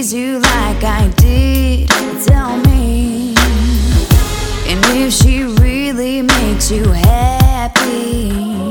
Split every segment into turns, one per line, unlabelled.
please you like I did, tell me. And if she really makes you happy,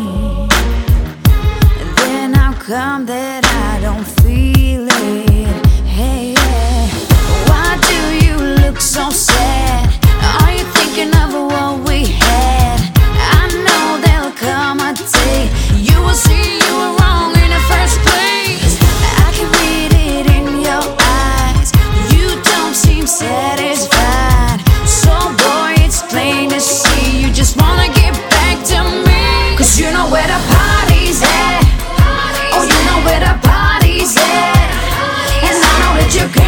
then how come that I don't feel it? Hey, yeah. Why do you look so sad? Are you thinking of what we had? I know there'll come a day you will see you were wrong in the first place. I can read it in your eyes. You don't seem satisfied. So boy, it's plain to see you just wanna get back to me. Cause you know where the party's at. Oh, you know where the party's at. And I know that you can